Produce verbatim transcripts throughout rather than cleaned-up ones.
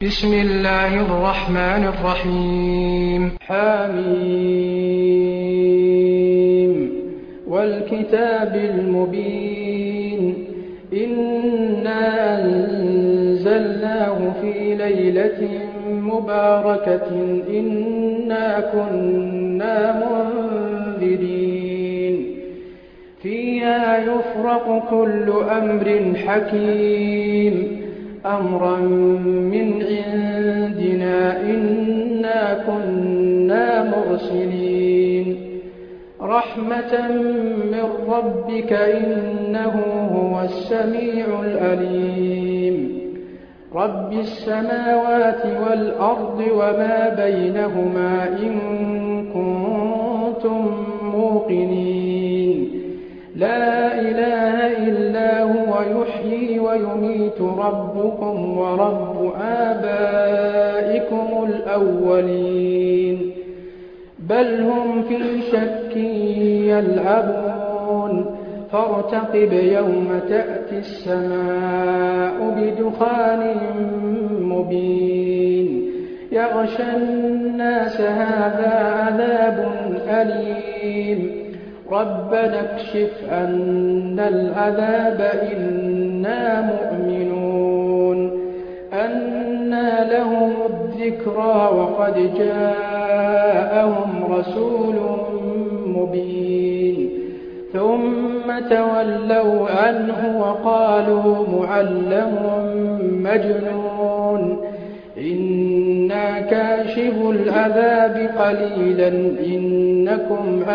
بسم الله الرحمن الرحيم. حميم والكتاب المبين إنا أنزلناه في ليلة مباركة إنا كنا منذرين فيها يفرق كل أمر حكيم أمرا من عندنا إنا كنا مرسلين رحمة من ربك إنه هو السميع العليم رب السماوات والأرض وما بينهما إن كنتم موقنين لا إله إلا هو يحيي ويميت ربكم ورب آبائكم الأولين بل هم في شك يلعبون فارتقب يوم تأتي السماء بدخان مبين يغشى الناس هذا عذاب أليم ربنا اكشف عنا العذاب إنا مؤمنون أنى لهم الذكرى وقد جاءهم رسول مبين ثم تولوا عنه وقالوا معلم مجنون إنا كاشف العذاب قليلا إنكم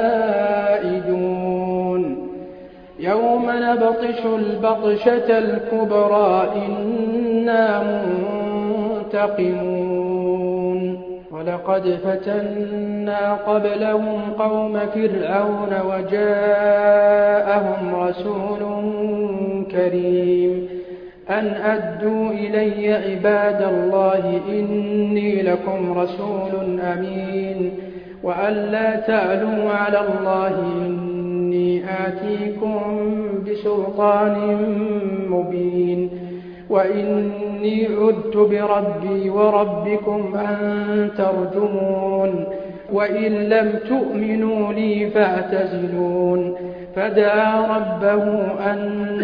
عائدون يوم نبطش البطشة الكبرى إنا منتقمون ولقد فتنا قبلهم قوم فرعون وجاءهم رسول كريم أن أدوا إلي عباد الله إني لكم رسول أمين وأن لا تعلوا على الله إني آتيكم بسلطان مبين وإني عذت بربي وربكم أن ترجمون وإن لم تؤمنوا لي فاعتزلون فدعا ربه أن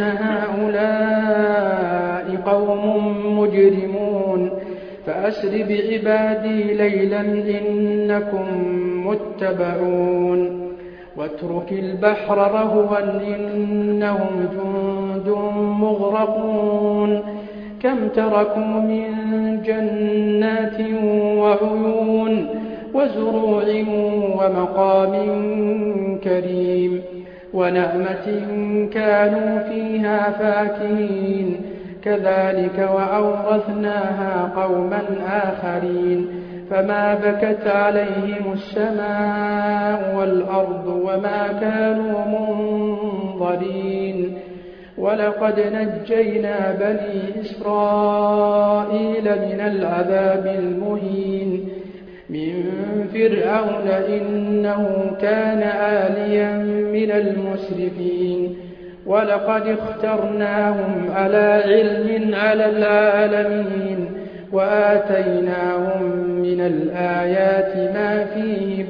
هؤلاء قوم مجرمون فأسر بعبادي ليلا إنكم متبعون واترك البحر رهوا إنهم جند مغرقون كم تركوا من جنات وعيون وزروع ومقام كريم ونعمة كانوا فيها فاكهين كذلك وأورثناها قوما آخرين فما بكت عليهم السماء والأرض وما كانوا منظرين ولقد نجينا بني إسرائيل من العذاب المهين من فرعون إنه كان عاليا من المسرفين ولقد اخترناهم على علم على العالمين وآتيناهم من الآيات ما فيه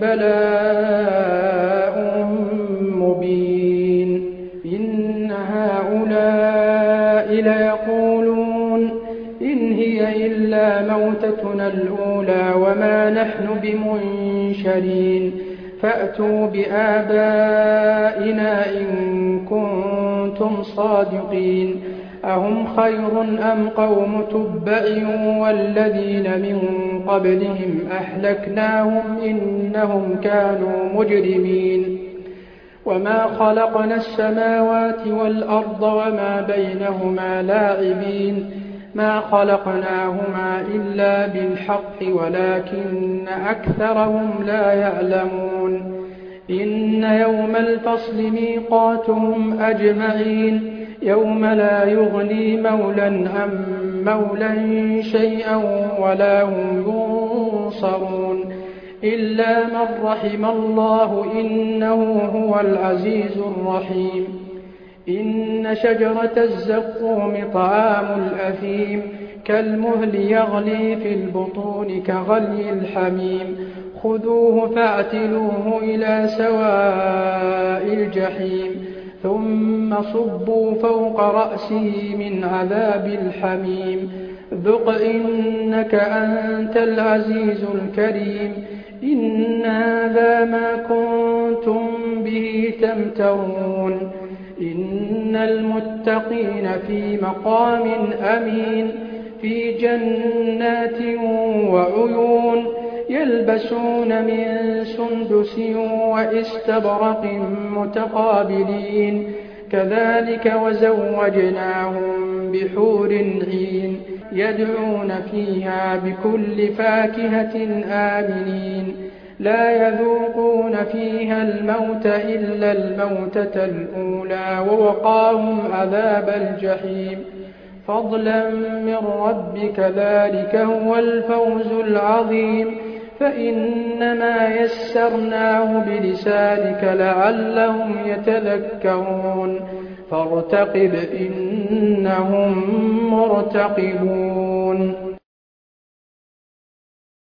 بلاء مبين إن هؤلاء ليقولون إن هي إلا موتتنا الأولى وما نحن بمنشرين فأتوا بآبائنا إن كنتم صادقين أهم خير أم قوم تبع والذين من قبلهم أهلكناهم إنهم كانوا مجرمين وما خلقنا السماوات والأرض وما بينهما لاعبين ما خلقناهما إلا بالحق ولكن أكثرهم لا يعلمون إن يوم الفصل ميقاتهم أجمعين يوم لا يغني مولى عن مولى شيئا ولا هم ينصرون إلا من رحم الله إنه هو العزيز الرحيم إن شجرة الزقوم طعام الأثيم كالمهل يغلي في البطون كغلي الحميم خذوه فاعتلوه إلى سواء الجحيم ثم صبوا فوق رأسه من عذاب الحميم ذق إنك أنت العزيز الكريم إن هذا ما كنتم به تمترون إن المتقين في مقام أمين في جنات وعيون يلبسون من سندس وإستبرق متقابلين كذلك وزوجناهم بحور عين يدعون فيها بكل فاكهة آمنين لا يذوقون فيها الموت إلا الموتة الأولى ووقاهم عذاب الجحيم فضلا من ربك ذلك هو الفوز العظيم فإنما يسرناه بلسانك لعلهم يتذكرون فارتقب إنهم مرتقبون